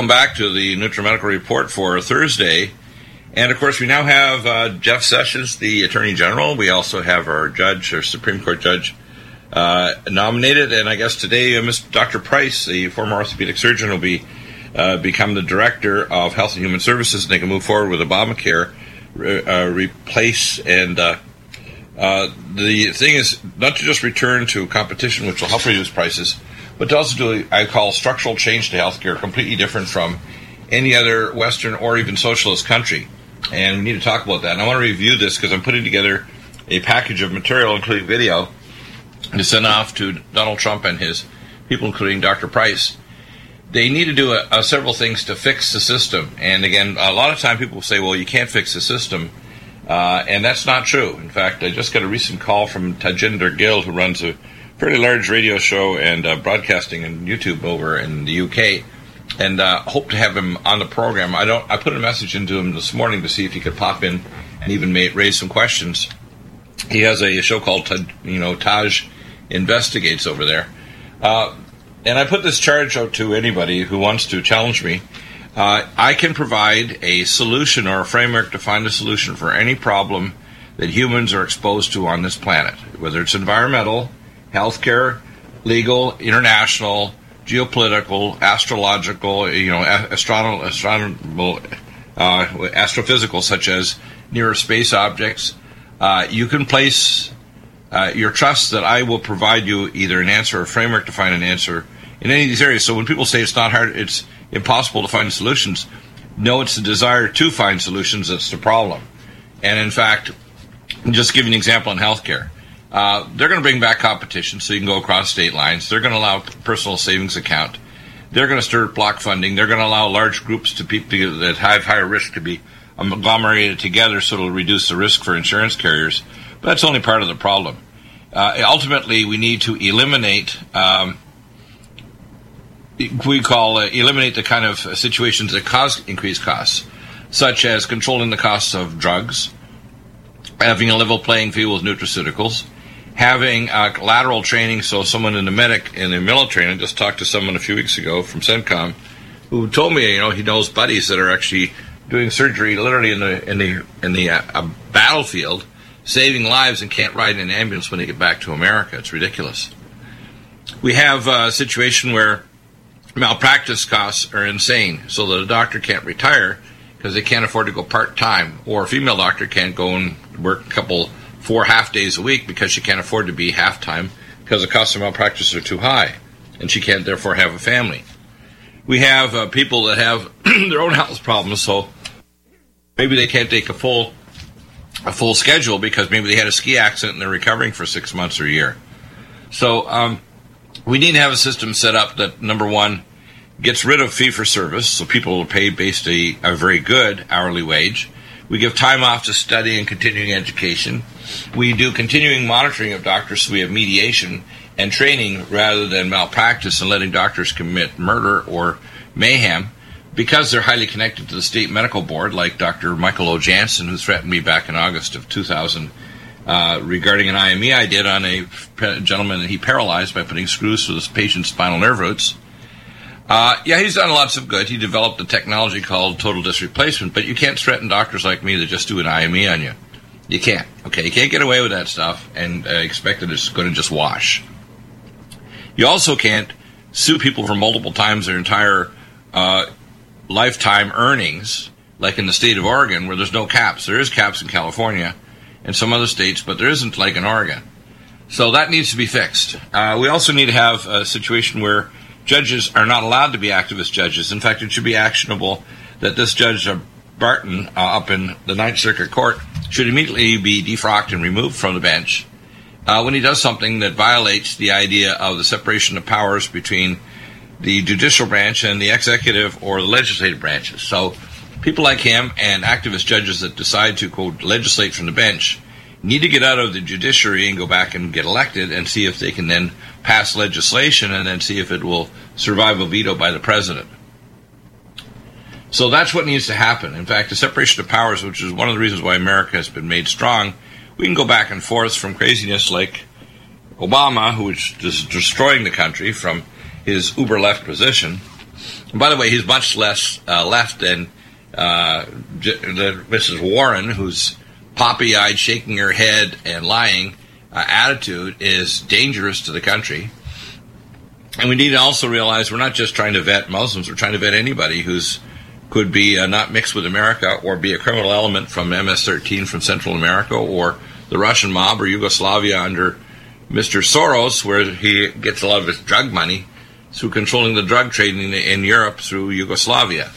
welcome back to the NutriMedical Report for Thursday. And, of course, we now have Jeff Sessions, the Attorney General. We also have our judge, our Supreme Court judge, nominated. And I guess today, Dr. Price, the former orthopedic surgeon, will become the Director of Health and Human Services, and they can move forward with Obamacare, replace, and the thing is not to just return to competition, which will help reduce prices, but to also do, I call, structural change to healthcare, completely different from any other Western or even socialist country. And we need to talk about that. And I want to review this because I'm putting together a package of material, including video, to send off to Donald Trump and his people, including Dr. Price. They need to do several things to fix the system. And again, a lot of time people say, well, you can't fix the system. And that's not true. In fact, I just got a recent call from Tajinder Gill, who runs a fairly large radio show and broadcasting and YouTube over in the UK, and hope to have him on the program. I put a message into him this morning to see if he could pop in and even raise some questions. He has a show called Taj Investigates over there. And I put this charge out to anybody who wants to challenge me. I can provide a solution or a framework to find a solution for any problem that humans are exposed to on this planet, whether it's environmental, healthcare, legal, international, geopolitical, astrological, astrophysical, such as near space objects. You can place your trust that I will provide you either an answer or a framework to find an answer in any of these areas. So when people say it's not hard, it's impossible to find solutions, no, it's the desire to find solutions that's the problem. And in fact, just give you an example in healthcare. They're going to bring back competition so you can go across state lines. They're going to allow personal savings account. They're going to start block funding. They're going to allow large groups to people that have higher risk to be agglomerated together so it'll reduce the risk for insurance carriers. But that's only part of the problem. Ultimately, we need to eliminate eliminate the kind of situations that cause increased costs, such as controlling the costs of drugs, having a level playing field with nutraceuticals, having lateral training. So someone in the military, and I just talked to someone a few weeks ago from CENTCOM who told me, he knows buddies that are actually doing surgery literally in the battlefield, saving lives, and can't ride in an ambulance when they get back to America. It's ridiculous. We have a situation where malpractice costs are insane, so that a doctor can't retire because they can't afford to go part-time, or a female doctor can't go and work 4 half days a week because she can't afford to be half-time because the costs of malpractice are too high, and she can't therefore have a family. We have people that have their own health problems, so maybe they can't take a full schedule because maybe they had a ski accident and they're recovering for 6 months or a year. So we need to have a system set up that, number one, gets rid of fee-for-service, so people will pay based a very good hourly wage. We give time off to study and continuing education. We do continuing monitoring of doctors, so we have mediation and training rather than malpractice and letting doctors commit murder or mayhem because they're highly connected to the state medical board, like Dr. Michael O. Jansen, who threatened me back in August of 2000 regarding an IME I did on a gentleman that he paralyzed by putting screws through this patient's spinal nerve roots. He's done lots of good. He developed a technology called total disc replacement, but you can't threaten doctors like me to just do an IME on you. You can't. Okay, you can't get away with that stuff and expect that it's going to just wash. You also can't sue people for multiple times their entire lifetime earnings, like in the state of Oregon, where there's no caps. There is caps in California and some other states, but there isn't, like in Oregon. So that needs to be fixed. We also need to have a situation where judges are not allowed to be activist judges. In fact, it should be actionable that this Judge Barton up in the Ninth Circuit Court should immediately be defrocked and removed from the bench when he does something that violates the idea of the separation of powers between the judicial branch and the executive or the legislative branches. So people like him and activist judges that decide to, quote, legislate from the bench need to get out of the judiciary and go back and get elected and see if they can then pass legislation and then see if it will survive a veto by the president. So that's what needs to happen. In fact, the separation of powers, which is one of the reasons why America has been made strong, we can go back and forth from craziness like Obama, who is destroying the country from his uber-left position, And by the way, he's much less left than the Mrs. Warren, who's poppy-eyed, shaking her head and lying attitude is dangerous to the country. And we need to also realize we're not just trying to vet Muslims, we're trying to vet anybody who's could be not mixed with America or be a criminal element from MS-13 from Central America or the Russian mob or Yugoslavia under Mr. Soros, where he gets a lot of his drug money through controlling the drug trade in Europe through Yugoslavia.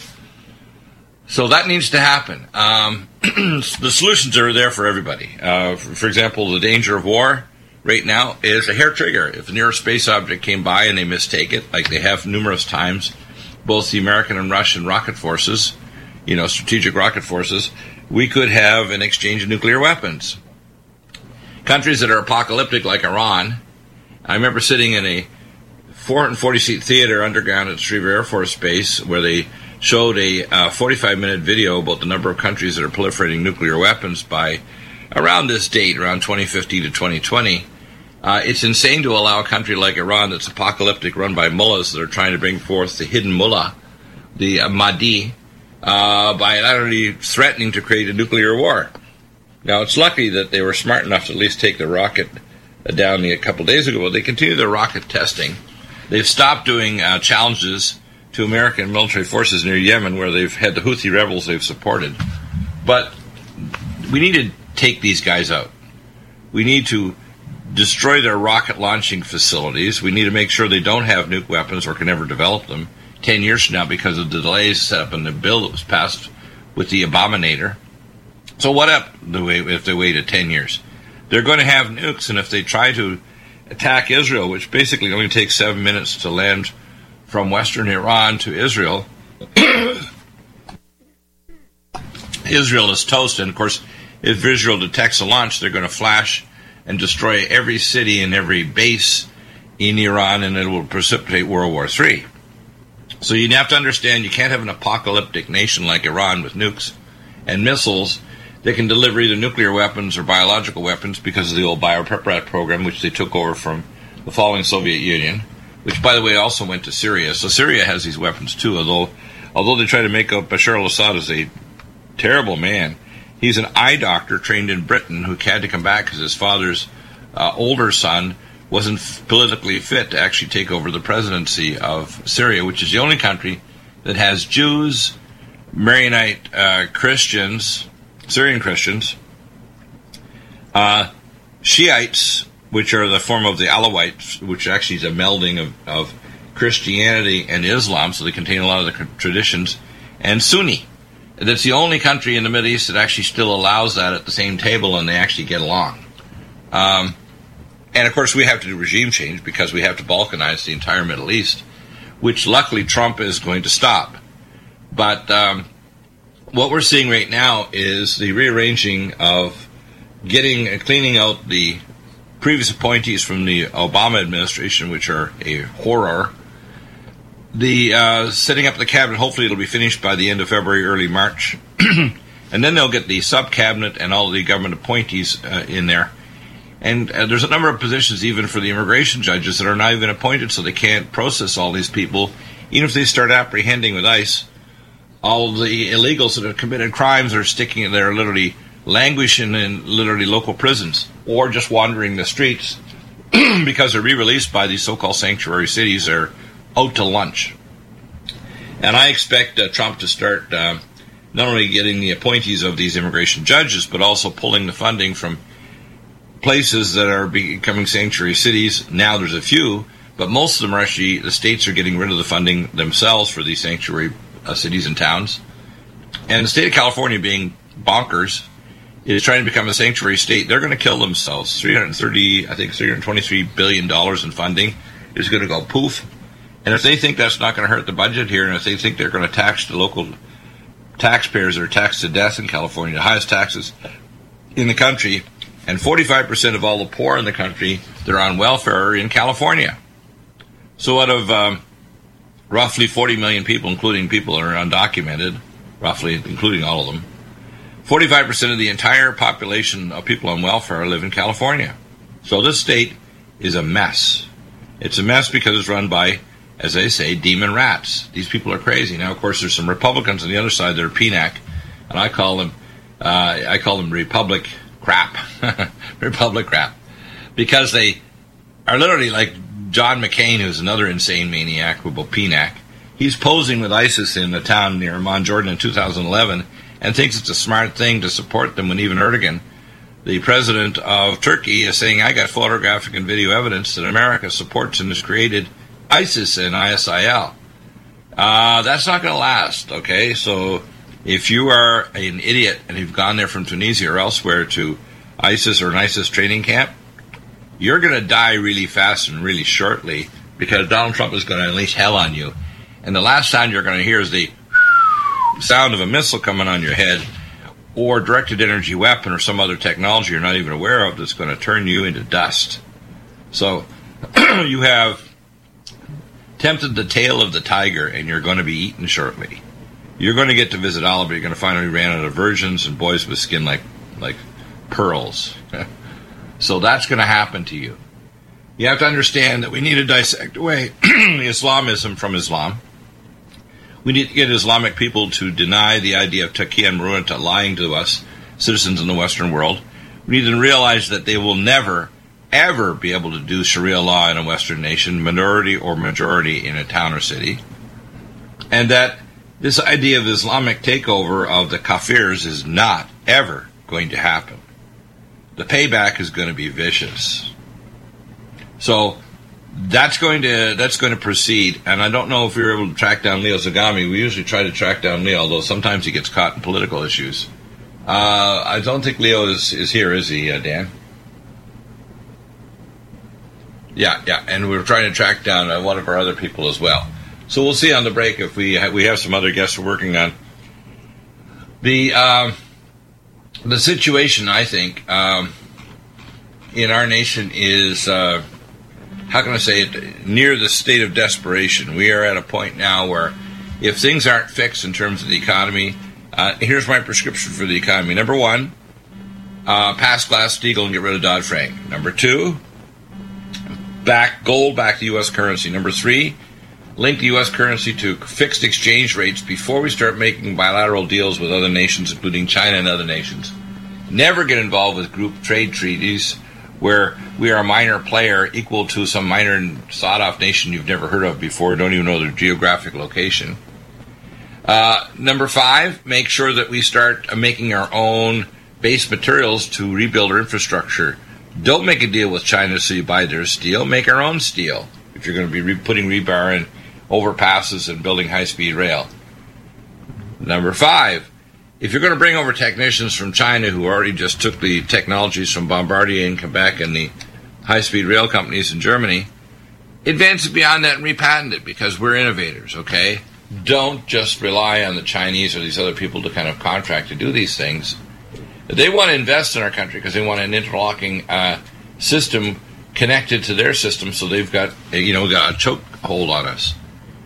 So that needs to happen. The solutions are there for everybody. For example, the danger of war right now is a hair trigger. If a near space object came by and they mistake it, like they have numerous times, both the American and Russian rocket forces, strategic rocket forces, we could have an exchange of nuclear weapons. Countries that are apocalyptic like Iran, I remember sitting in a 440-seat theater underground at Schriever Air Force Base where they showed a 45-minute video about the number of countries that are proliferating nuclear weapons by around this date, around 2050 to 2020. It's insane to allow a country like Iran that's apocalyptic, run by mullahs that are trying to bring forth the hidden mullah, the Mahdi, by utterly threatening to create a nuclear war. Now, it's lucky that they were smart enough to at least take the rocket down a couple days ago, but they continue their rocket testing. They've stopped doing challenges to American military forces near Yemen, where they've had the Houthi rebels they've supported. But we need to take these guys out. We need to destroy their rocket launching facilities. We need to make sure they don't have nuke weapons or can ever develop them 10 years from now because of the delays set up in the bill that was passed with the Abominator. So what if they waited 10 years? They're going to have nukes, and if they try to attack Israel, which basically only takes 7 minutes to land from western Iran to Israel, Israel is toast. And of course, if Israel detects a launch, they're going to flash and destroy every city and every base in Iran, and it will precipitate World War III. So you have to understand you can't have an apocalyptic nation like Iran with nukes and missiles that can deliver either nuclear weapons or biological weapons because of the old Biopreparat program, which they took over from the falling Soviet Union, which, by the way, also went to Syria. So Syria has these weapons, too, although they try to make out Bashar al-Assad as a terrible man. He's an eye doctor trained in Britain who had to come back because his father's older son wasn't politically fit to actually take over the presidency of Syria, which is the only country that has Jews, Maronite Christians, Syrian Christians, Shiites, which are the form of the Alawites, which actually is a melding of Christianity and Islam, so they contain a lot of the traditions, and Sunni. That's the only country in the Middle East that actually still allows that at the same table, and they actually get along. And, of course, we have to do regime change because we have to balkanize the entire Middle East, which luckily Trump is going to stop. But what we're seeing right now is the rearranging of cleaning out the previous appointees from the Obama administration, which are a horror. The setting up the cabinet, hopefully it'll be finished by the end of February, early March. And then they'll get the sub-cabinet and all the government appointees in there. And there's a number of positions even for the immigration judges that are not even appointed, so they can't process all these people. Even if they start apprehending with ICE, all the illegals that have committed crimes are they're literally languishing in literally local prisons or just wandering the streets because they're re-released by these so-called sanctuary cities. They're out to lunch. And I expect Trump to start not only getting the appointees of these immigration judges, but also pulling the funding from places that are becoming sanctuary cities. Now there's a few, but most of them are actually, the states are getting rid of the funding themselves for these sanctuary cities and towns. And the state of California, being bonkers, is trying to become a sanctuary state. They're going to kill themselves. $323 billion in funding is going to go poof. And if they think that's not going to hurt the budget here, and if they think they're going to tax the local taxpayers that are taxed to death in California, the highest taxes in the country, and 45% of all the poor in the country that are on welfare are in California. So out of roughly 40 million people, including people that are undocumented, roughly including all of them, 45% of the entire population of people on welfare live in California. So this state is a mess. It's a mess because it's run by as they say, demon rats. These people are crazy. Now, of course, there's some Republicans on the other side that are PNAC, and I call them Republic crap. Republic crap. Because they are literally like John McCain, who's another insane maniac with PNAC. He's posing with ISIS in a town near Amman, Jordan in 2011, and thinks it's a smart thing to support them when even Erdogan, the president of Turkey, is saying, I got photographic and video evidence that America supports and has created ISIS and ISIL. That's not going to last, okay? So if you are an idiot and you've gone there from Tunisia or elsewhere to ISIS or an ISIS training camp, you're going to die really fast and really shortly because Donald Trump is going to unleash hell on you. And the last sound you're going to hear is the sound of a missile coming on your head, or directed energy weapon or some other technology you're not even aware of that's going to turn you into dust. So you have tempted the tail of the tiger, and you're going to be eaten shortly. You're going to get to visit Allah, but you're going to find out we ran out of virgins and boys with skin like pearls. So that's going to happen to you. You have to understand that we need to dissect away Islamism from Islam. We need to get Islamic people to deny the idea of Taqiyya and Murunta lying to us, citizens in the Western world. We need to realize that they will never, ever be able to do Sharia law in a Western nation, minority or majority in a town or city. And that this idea of Islamic takeover of the kafirs is not ever going to happen. The payback is going to be vicious. So that's going to proceed, and I don't know if we were able to track down Leo Zagami. We usually try to track down Leo, although sometimes he gets caught in political issues. I don't think Leo is here, is he, Dan? Yeah, and we're trying to track down one of our other people as well. So we'll see on the break if we have some other guests we're working on. The situation, I think, in our nation is, how can I say it, near the state of desperation. We are at a point now where if things aren't fixed in terms of the economy, here's my prescription for the economy. Number one, pass Glass-Steagall and get rid of Dodd-Frank. Number two, gold back to U.S. currency. Number three, link the U.S. currency to fixed exchange rates before we start making bilateral deals with other nations, including China and other nations. Never get involved with group trade treaties where we are a minor player equal to some minor and sawed-off nation you've never heard of before, don't even know their geographic location. Number five, make sure that we start making our own base materials to rebuild our infrastructure. Don't make a deal with China so you buy their steel. Make our own steel if you're going to be putting rebar in overpasses and building high-speed rail. Number five, if you're going to bring over technicians from China who already just took the technologies from Bombardier in Quebec and the high-speed rail companies in Germany, advance it beyond that and repatent it because we're innovators, okay? Don't just rely on the Chinese or these other people to kind of contract to do these things. They want to invest in our country because they want an interlocking system connected to their system, so they've got a chokehold on us.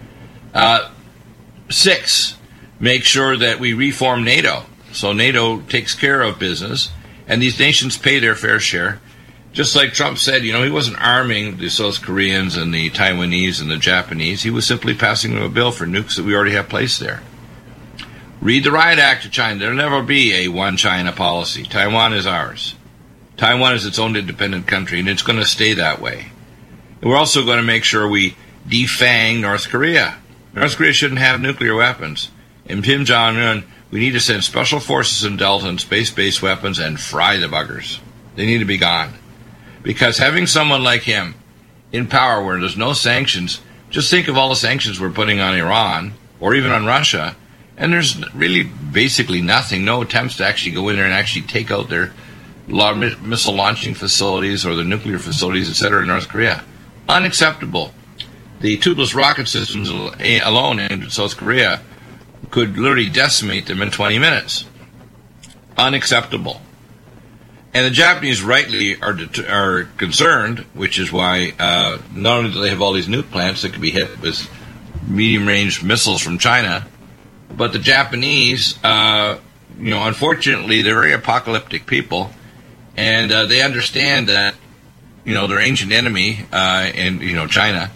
6, make sure that we reform NATO. So NATO takes care of business, and these nations pay their fair share. Just like Trump said, he wasn't arming the South Koreans and the Taiwanese and the Japanese. He was simply passing them a bill for nukes that we already have placed there. Read the Riot Act of China. There will never be a one China policy. Taiwan is ours. Taiwan is its own independent country, and it's going to stay that way. And we're also going to make sure we defang North Korea. North Korea shouldn't have nuclear weapons. In Kim Jong-un, we need to send special forces in Delta and space-based weapons and fry the buggers. They need to be gone. Because having someone like him in power where there's no sanctions, just think of all the sanctions we're putting on Iran or even on Russia, and there's really basically nothing, no attempts to actually go in there and actually take out their missile launching facilities or their nuclear facilities, etc. in North Korea. Unacceptable. The tubeless rocket systems alone in South Korea could literally decimate them in 20 minutes. Unacceptable. And the Japanese rightly are concerned, which is why not only do they have all these nuke plants that could be hit with medium-range missiles from China, but the Japanese, unfortunately, they're very apocalyptic people, and they understand that, their ancient enemy, China,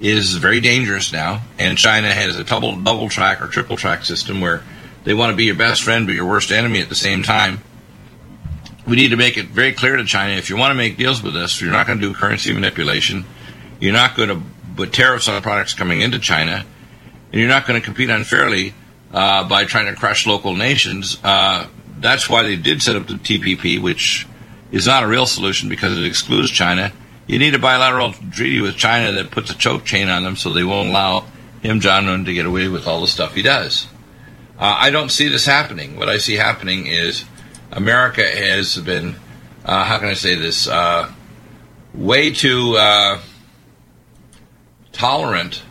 is very dangerous now, and China has a double track or triple track system where they want to be your best friend but your worst enemy at the same time. We need to make it very clear to China, if you want to make deals with us, you're not going to do currency manipulation, you're not going to put tariffs on products coming into China, and you're not going to compete unfairly by trying to crush local nations. That's why they did set up the TPP, which is not a real solution because it excludes China. You need a bilateral treaty with China that puts a choke chain on them so they won't allow him, John Nunn, to get away with all the stuff he does. I don't see this happening. What I see happening is America has been, how can I say this, way too tolerant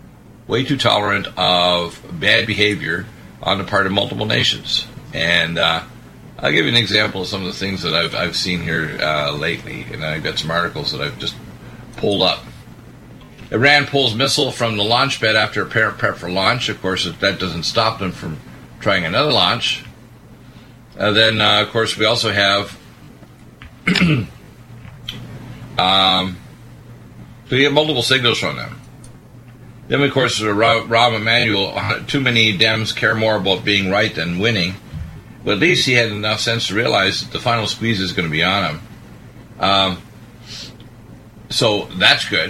of bad behavior on the part of multiple nations. And I'll give you an example of some of the things that I've seen here lately, and I've got some articles that I've just pulled up. Iran pulls missile from the launch pad after apparent prep for launch. Of course, that doesn't stop them from trying another launch. Then, of course, we also have so you have multiple signals from them. Then, of course, Rahm Emanuel, too many Dems care more about being right than winning. But at least he had enough sense to realize that the final squeeze is going to be on him. So that's good.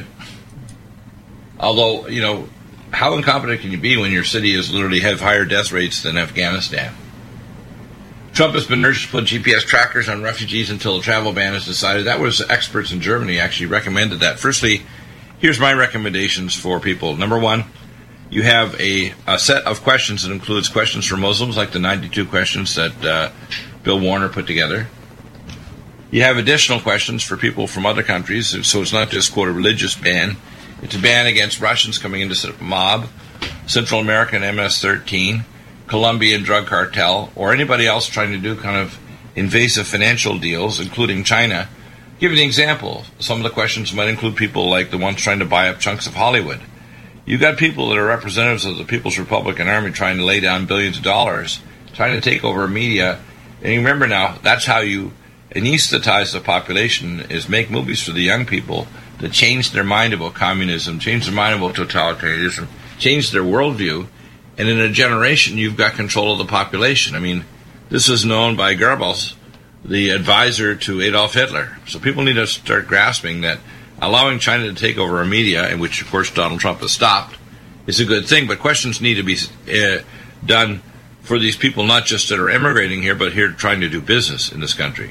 Although, how incompetent can you be when your city is literally have higher death rates than Afghanistan? Trump has been urged to put GPS trackers on refugees until a travel ban is decided. That was experts in Germany actually recommended that. Firstly, here's my recommendations for people. Number one, you have a set of questions that includes questions for Muslims, like the 92 questions that Bill Warner put together. You have additional questions for people from other countries, so it's not just, quote, a religious ban. It's a ban against Russians coming in to set up a mob, Central American MS-13, Colombian drug cartel, or anybody else trying to do kind of invasive financial deals, including China. Give you an example. Some of the questions might include people like the ones trying to buy up chunks of Hollywood. You've got people that are representatives of the People's Republican Army trying to lay down billions of dollars, trying to take over media. And you remember now, that's how you anesthetize the population, is make movies for the young people that change their mind about communism, change their mind about totalitarianism, change their worldview. And in a generation, you've got control of the population. I mean, this is known by Goebbels, the advisor to Adolf Hitler. So people need to start grasping that allowing China to take over our media, in which, of course, Donald Trump has stopped, is a good thing. But questions need to be done for these people, not just that are immigrating here, but here trying to do business in this country.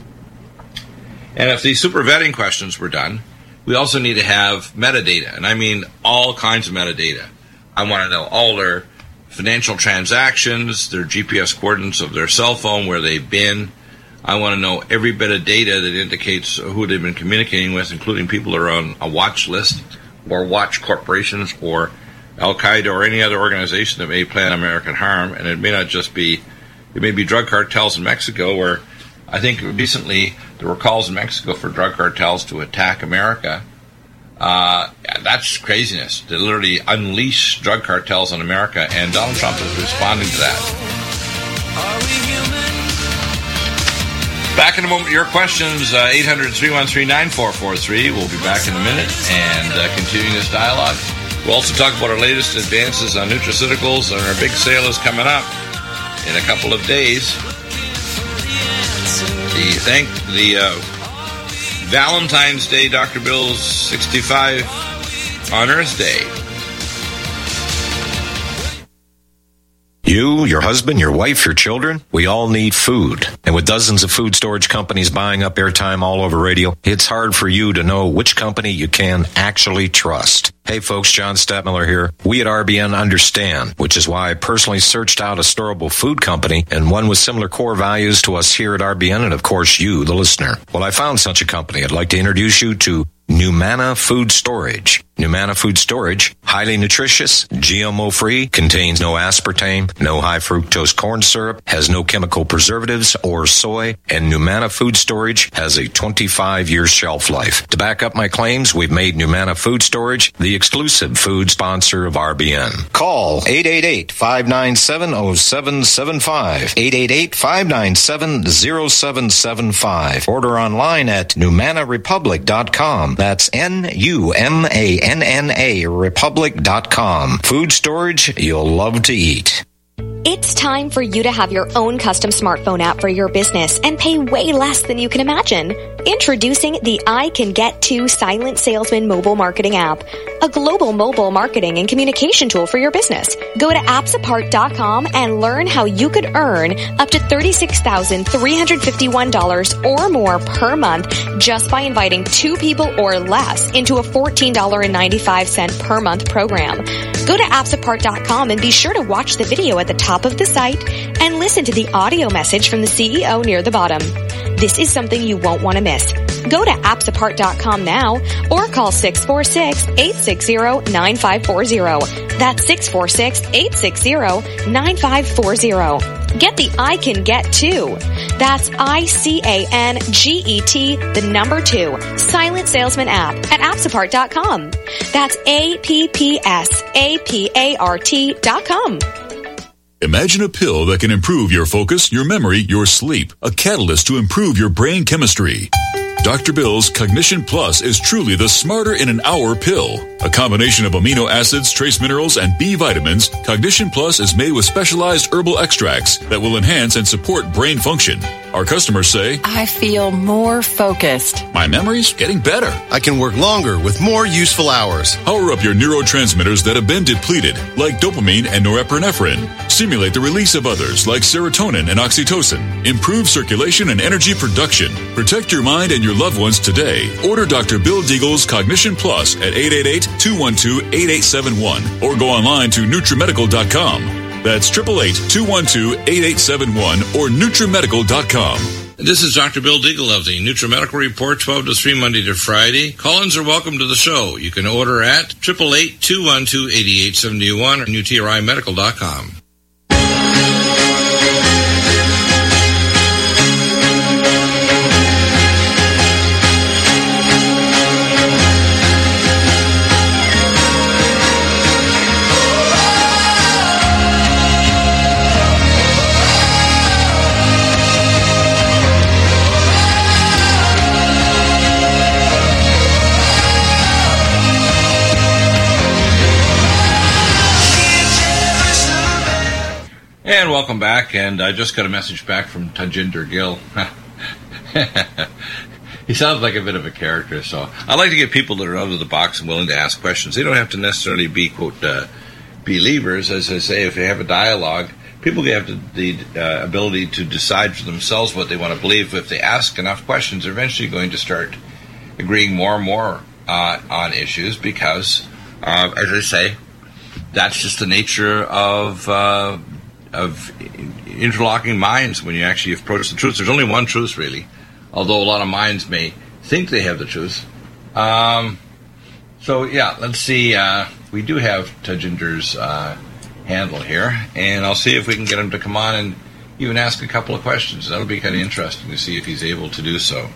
And if these super vetting questions were done, we also need to have metadata. And I mean all kinds of metadata. I want to know all their financial transactions, their GPS coordinates of their cell phone, where they've been. I want to know every bit of data that indicates who they've been communicating with, including people that are on a watch list or watch corporations or Al-Qaeda or any other organization that may plan American harm. And it may not just be, it may be drug cartels in Mexico, where I think recently there were calls in Mexico for drug cartels to attack America. That's craziness, to literally unleash drug cartels on America, and Donald Trump is responding to that. Back in a moment, your questions, 800-313-9443. We'll be back in a minute and continuing this dialogue. We'll also talk about our latest advances on nutraceuticals, and our big sale is coming up in a couple of days. The Valentine's Day, Dr. Bill's 65 on Earth Day. You, your husband, your wife, your children, we all need food. And with dozens of food storage companies buying up airtime all over radio, it's hard for you to know which company you can actually trust. Hey folks, John Stadtmiller here. We at RBN understand, which is why I personally searched out a storable food company and one with similar core values to us here at RBN and of course you, the listener. Well, I found such a company. I'd like to introduce you to Numana Food Storage. Numana Food Storage, highly nutritious, GMO-free, contains no aspartame, no high-fructose corn syrup, has no chemical preservatives or soy, and Numana Food Storage has a 25-year shelf life. To back up my claims, we've made Numana Food Storage the exclusive food sponsor of RBN. Call 888-597-0775, 888-597-0775. Order online at NumanaRepublic.com. That's NUMANA BanaNARepublic.com. Food storage you'll love to eat. It's time for you to have your own custom smartphone app for your business and pay way less than you can imagine. Introducing the I Can Get To Silent Salesman mobile marketing app, a global mobile marketing and communication tool for your business. Go to appsapart.com and learn how you could earn up to $36,351 or more per month just by inviting 2 people or less into a $14.95 per month program. Go to appsapart.com and be sure to watch the video at the top of the site and listen to the audio message from the CEO near the bottom. This is something you won't want to miss. Go to appsapart.com now or call 646-860-9540. That's 646-860-9540. Get the I Can Get To. That's ICANGET, the number 2, Silent Salesman app at appsapart.com. That's APPSAPART.com. Imagine a pill that can improve your focus, your memory, your sleep. A catalyst to improve your brain chemistry. Dr. Bill's Cognition Plus is truly the smarter in an hour pill. A combination of amino acids, trace minerals, and B vitamins, Cognition Plus is made with specialized herbal extracts that will enhance and support brain function. Our customers say, I feel more focused. My memory's getting better. I can work longer with more useful hours. Power up your neurotransmitters that have been depleted, like dopamine and norepinephrine. Stimulate the release of others, like serotonin and oxytocin. Improve circulation and energy production. Protect your mind and your loved ones today. Order Dr. Bill Deagle's Cognition Plus at 888-212-8871 or go online to NutriMedical.com. That's 888-212-8871 or NutriMedical.com. This is Dr. Bill Deagle of the NutriMedical Report, 12 to 3, Monday to Friday. Call-ins are welcome to the show. You can order at 888-212-8871 or NutriMedical.com. And welcome back, and I just got a message back from Tajinder Gill. He sounds like a bit of a character, so I like to get people that are out of the box and willing to ask questions. They don't have to necessarily be, quote, believers. As I say, if they have a dialogue, people have the ability to decide for themselves what they want to believe. If they ask enough questions, they're eventually going to start agreeing more and more on issues because, as I say, that's just the nature of interlocking minds when you actually approach the truth. There's only one truth, really, although a lot of minds may think they have the truth. So, yeah, let's see. We do have Tajinder's handle here, and I'll see if we can get him to come on and even ask a couple of questions. That'll be kind of interesting to see if he's able to do so.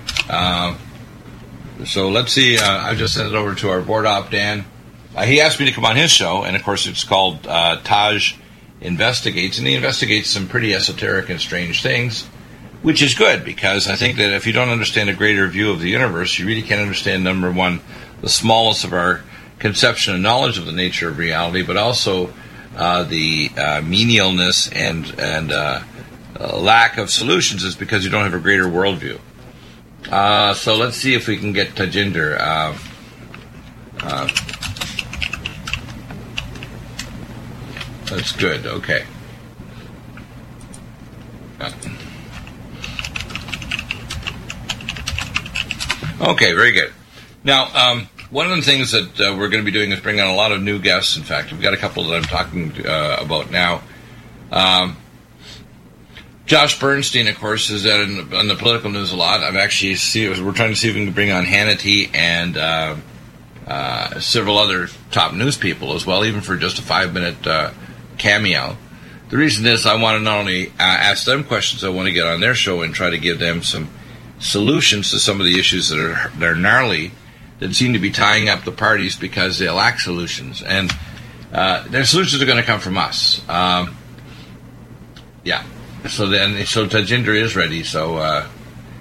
So let's see. I just sent it over to our board op, Dan. He asked me to come on his show, and, of course, it's called Taj Investigates, and he investigates some pretty esoteric and strange things, which is good, because I think that if you don't understand a greater view of the universe, you really can't understand, number one, the smallness of our conception and knowledge of the nature of reality, but also the menialness and lack of solutions is because you don't have a greater worldview. So let's see if we can get Tajinder. That's good. Okay. Okay, very good. Now, one of the things that we're going to be doing is bring on a lot of new guests. In fact, we've got a couple that I'm talking about now. Josh Bernstein, of course, is on the political news a lot. We're trying to see if we can bring on Hannity and several other top news people as well, even for just a 5-minute cameo. The reason is I want to not only ask them questions, I want to get on their show and try to give them some solutions to some of the issues that are gnarly, that seem to be tying up the parties because they lack solutions. And their solutions are going to come from us. Yeah. So Tajinder is ready. So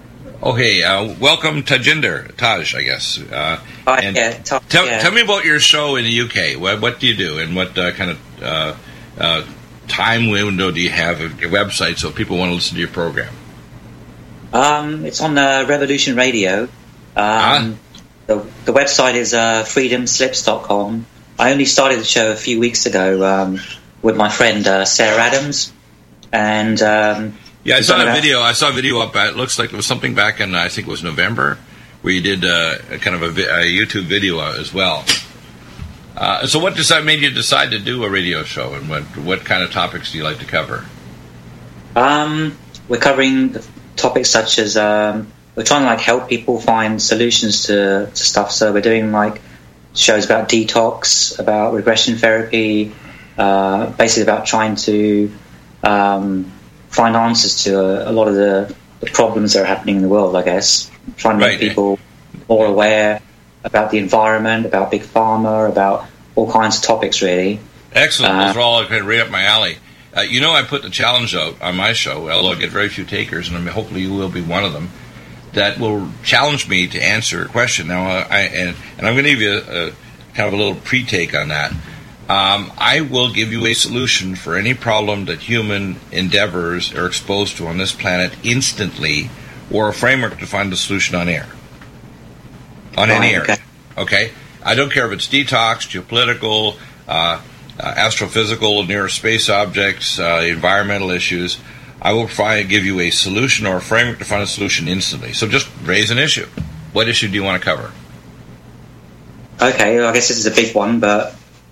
Okay, welcome Taj, I guess. Tell me about your show in the UK. What do you do, and what kind of time window do you have of your website so people want to listen to your program? It's on Revolution Radio. The website is freedomslips.com. I only started the show a few weeks ago with my friend Sarah Adams, and I saw a video. I saw a video up. It looks like it was something back in, I think it was November, where you did a YouTube video as well. So what made you decide to do a radio show, and what kind of topics do you like to cover? We're covering topics such as we're trying to help people find solutions to stuff. So we're doing shows about detox, about regression therapy, basically about trying to find answers to a lot of the problems that are happening in the world, I guess. Trying to make people more aware about the environment, about Big Pharma, about all kinds of topics, really. Excellent. Those are all right up my alley. I put the challenge out on my show, although I get very few takers, and hopefully you will be one of them, that will challenge me to answer a question. Now, I'm going to give you kind of a little pre-take on that. I will give you a solution for any problem that human endeavors are exposed to on this planet instantly, or a framework to find the solution on air. On any area. Okay? I don't care if it's detox, geopolitical, astrophysical, near space objects, environmental issues. I will try and give you a solution or a framework to find a solution instantly. So just raise an issue. What issue do you want to cover? Okay, I guess this is a big one, but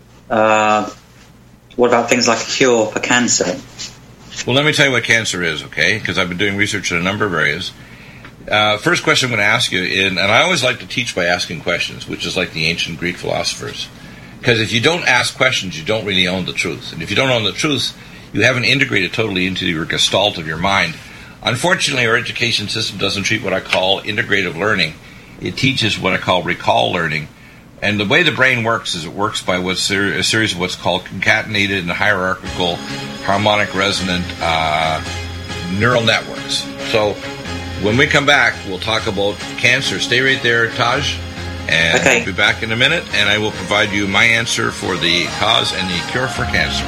what about things like a cure for cancer? Well, let me tell you what cancer is, okay? Because I've been doing research in a number of areas. First question I'm going to ask you, and I always like to teach by asking questions, which is like the ancient Greek philosophers. Because if you don't ask questions, you don't really own the truth. And if you don't own the truth, you haven't integrated totally into your gestalt of your mind. Unfortunately, our education system doesn't treat what I call integrative learning. It teaches what I call recall learning. And the way the brain works is it works by a series of what's called concatenated and hierarchical harmonic resonant neural networks. So when we come back, we'll talk about cancer. Stay right there, Taj. And We'll be back in a minute, and I will provide you my answer for the cause and the cure for cancer.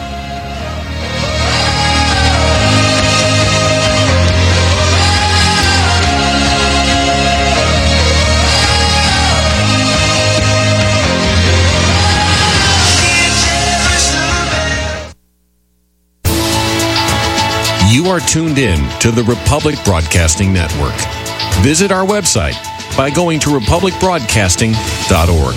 You are tuned in to the Republic Broadcasting Network. Visit our website by going to republicbroadcasting.org.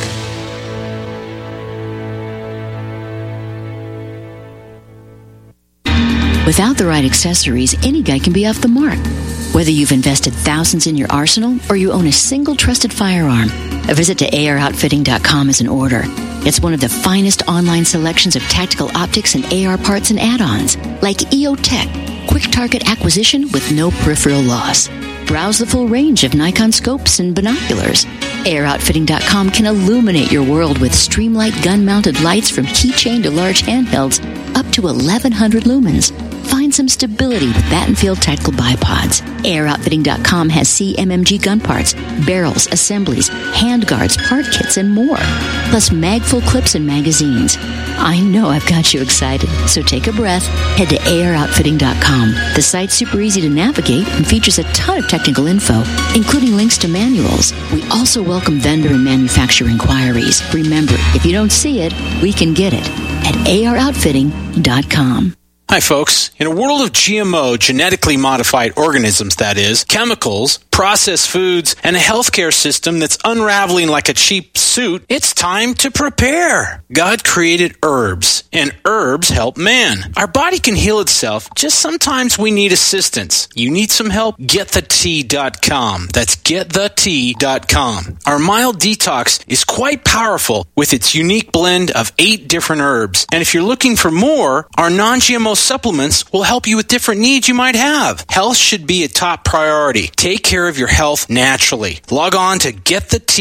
Without the right accessories, any guy can be off the mark. Whether you've invested thousands in your arsenal or you own a single trusted firearm, a visit to AROutfitting.com is in order. It's one of the finest online selections of tactical optics and AR parts and add-ons, like EOTech, quick target acquisition with no peripheral loss. Browse the full range of Nikon scopes and binoculars. AROutfitting.com can illuminate your world with Streamlight gun-mounted lights from keychain to large handhelds, up to 1,100 lumens. Find some stability with Battenfield tactical bipods. AROutfitting.com has CMMG gun parts, barrels, assemblies, handguards, part kits, and more. Plus mag-full clips and magazines. I know I've got you excited, so take a breath. Head to AROutfitting.com. The site's super easy to navigate and features a ton of technical info, including links to manuals. We also welcome vendor and manufacturer inquiries. Remember, if you don't see it, we can get it at AROutfitting.com. Hi, folks. In a world of GMO, genetically modified organisms, that is, chemicals, processed foods, and a healthcare system that's unraveling like a cheap suit, it's time to prepare. God created herbs, and herbs help man. Our body can heal itself, just sometimes we need assistance. You need some help? GetTheTea.com. That's GetTheTea.com. Our mild detox is quite powerful with its unique blend of 8 different herbs. And if you're looking for more, our non-GMO supplements will help you with different needs you might have. Health should be a top priority. Take care of your health naturally. Log on to GetTheTea.com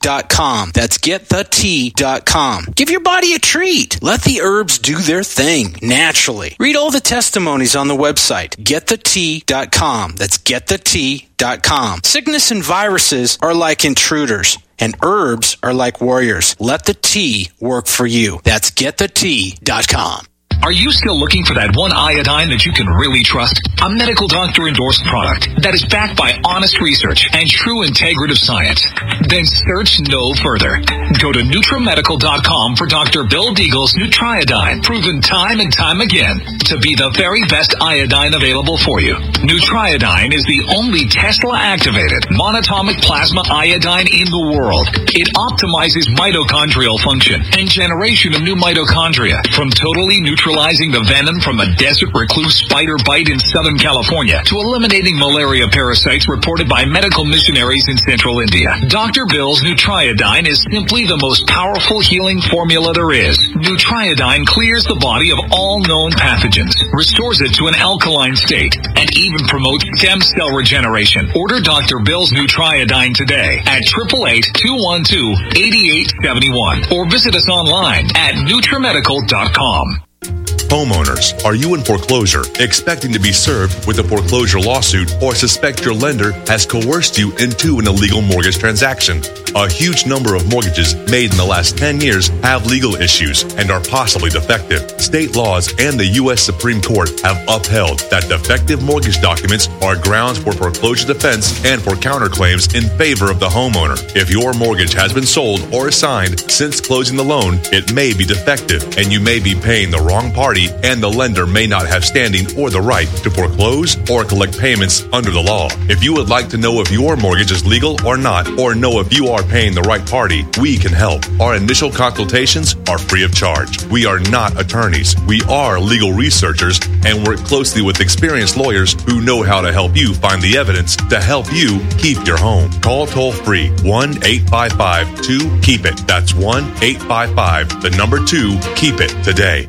GetTheT.com. That's GetTheT.com. Give your body a treat. Let the herbs do their thing naturally. Read all the testimonies on the website. GetTheT.com. That's GetTheT.com. Sickness and viruses are like intruders, and herbs are like warriors. Let the tea work for you. That's GetTheT.com. Are you still looking for that one iodine that you can really trust? A medical doctor endorsed product that is backed by honest research and true integrative science? Then search no further. Go to NutriMedical.com for Dr. Bill Deagle's Nutriodine, proven time and time again to be the very best iodine available for you. Nutriodine is the only Tesla-activated monatomic plasma iodine in the world. It optimizes mitochondrial function and generation of new mitochondria from totally neutralizing the venom from a desert recluse spider bite in Southern California to eliminating malaria parasites reported by medical missionaries in central India. Dr. Bill's Nutriodine is simply the most powerful healing formula there is. Nutriodine clears the body of all known pathogens, restores it to an alkaline state, and even promotes stem cell regeneration. Order Dr. Bill's Nutriodine today at 888-212-8871 or visit us online at NutriMedical.com. Homeowners, are you in foreclosure, expecting to be served with a foreclosure lawsuit, or suspect your lender has coerced you into an illegal mortgage transaction? A huge number of mortgages made in the last 10 years have legal issues and are possibly defective. State laws and the U.S. Supreme Court have upheld that defective mortgage documents are grounds for foreclosure defense and for counterclaims in favor of the homeowner. If your mortgage has been sold or assigned since closing the loan, it may be defective and you may be paying the wrong party, and the lender may not have standing or the right to foreclose or collect payments under the law. If you would like to know if your mortgage is legal or not, or know if you are paying the right party, we can help. Our initial consultations are free of charge. We are not attorneys. We are legal researchers and work closely with experienced lawyers who know how to help you find the evidence to help you keep your home. Call toll-free 1-855-2-KEEP-IT. That's 1-855-2-KEEP-IT today.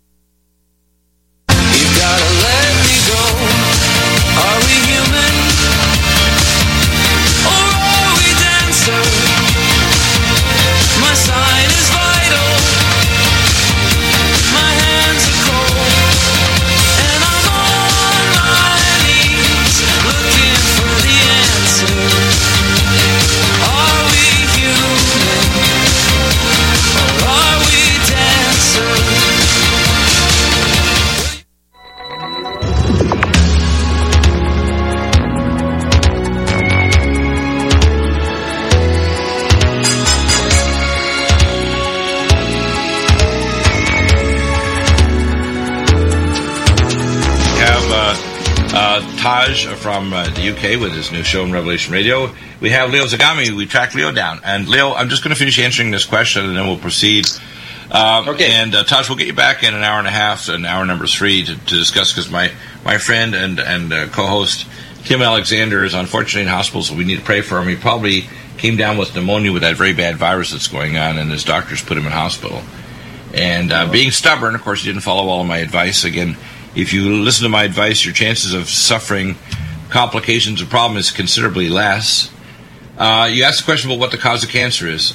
Taj from the UK with his new show on Revelation Radio. We have Leo Zagami. We tracked Leo down. And Leo, I'm just going to finish answering this question and then we'll proceed. Okay. And Taj, we'll get you back in an hour and a half, an hour number 3, to discuss, because my friend and co-host Tim Alexander is unfortunately in hospital, so we need to pray for him. He probably came down with pneumonia with that very bad virus that's going on, and his doctors put him in hospital. And being stubborn, of course, he didn't follow all of my advice. Again, if you listen to my advice, your chances of suffering complications or problem is considerably less. You asked the question about what the cause of cancer is.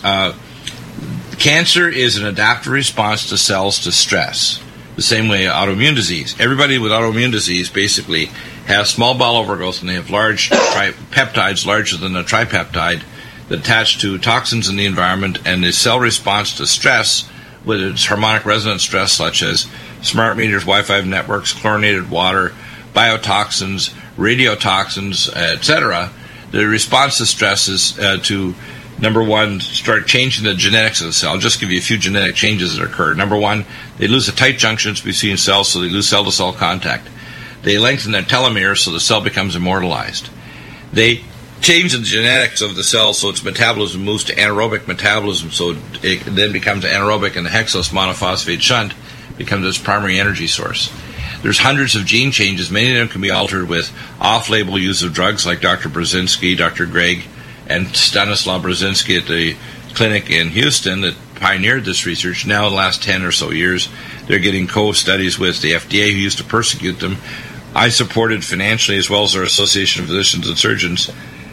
Cancer is an adaptive response to cells to stress, the same way autoimmune disease. Everybody with autoimmune disease basically has small bowel overgrowth, and they have large peptides larger than a tripeptide that attach to toxins in the environment, and the cell response to stress, whether it's harmonic resonance stress such as smart meters, Wi-Fi networks, chlorinated water, biotoxins, radiotoxins, etc. The response to stress is to, number one, start changing the genetics of the cell. I'll just give you a few genetic changes that occur. Number one, they lose the tight junctions between cells, so they lose cell-to-cell contact. They lengthen their telomeres, so the cell becomes immortalized. They change the genetics of the cell, so its metabolism moves to anaerobic metabolism, so it then becomes anaerobic, and the hexose monophosphate shunt becomes its primary energy source. There's hundreds of gene changes. Many of them can be altered with off-label use of drugs like Dr. Brzezinski, Dr. Greg, and Stanislaw Brzezinski at the clinic in Houston that pioneered this research. Now, in the last 10 or so years, they're getting co-studies with the FDA, who used to persecute them. I supported financially, as well as our Association of Physicians and Surgeons,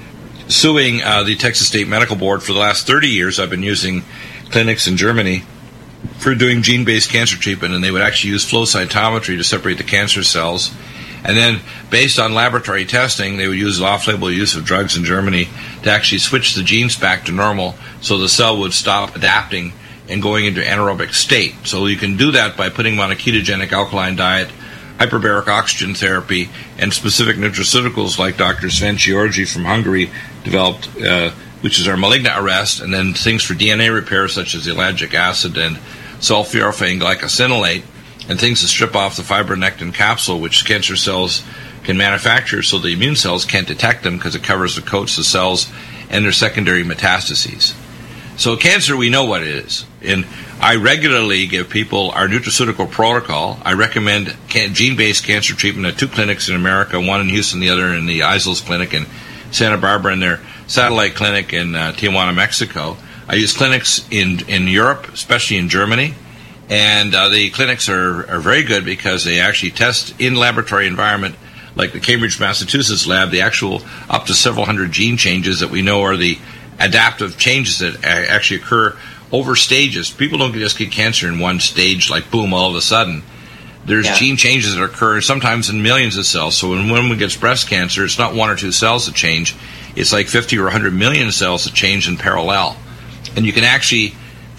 suing the Texas State Medical Board. For the last 30 years, I've been using clinics in Germany for doing gene-based cancer treatment, and they would actually use flow cytometry to separate the cancer cells. And then, based on laboratory testing, they would use off-label use of drugs in Germany to actually switch the genes back to normal so the cell would stop adapting and going into anaerobic state. So you can do that by putting them on a ketogenic alkaline diet, hyperbaric oxygen therapy, and specific nutraceuticals like Dr. Sven Georgi from Hungary developed, which is our malignant arrest, and then things for DNA repair such as ellagic acid and sulforaphane glycosinolate, and things to strip off the fibronectin capsule, which cancer cells can manufacture so the immune cells can't detect them because it covers and coats the cells and their secondary metastases. So cancer, we know what it is. And I regularly give people our nutraceutical protocol. I recommend gene-based cancer treatment at 2 clinics in America, one in Houston, the other in the Isles Clinic in Santa Barbara, and their satellite clinic in Tijuana, Mexico. I use clinics in Europe, especially in Germany. And the clinics are very good because they actually test in laboratory environment, like the Cambridge, Massachusetts lab, the actual up to several hundred gene changes that we know are the adaptive changes that actually occur over stages. People don't just get cancer in one stage, like boom, all of a sudden. There's gene changes that occur sometimes in millions of cells. So when a woman gets breast cancer, it's not 1 or 2 cells that change. It's like 50 or 100 million cells that change in parallel. And you can actually,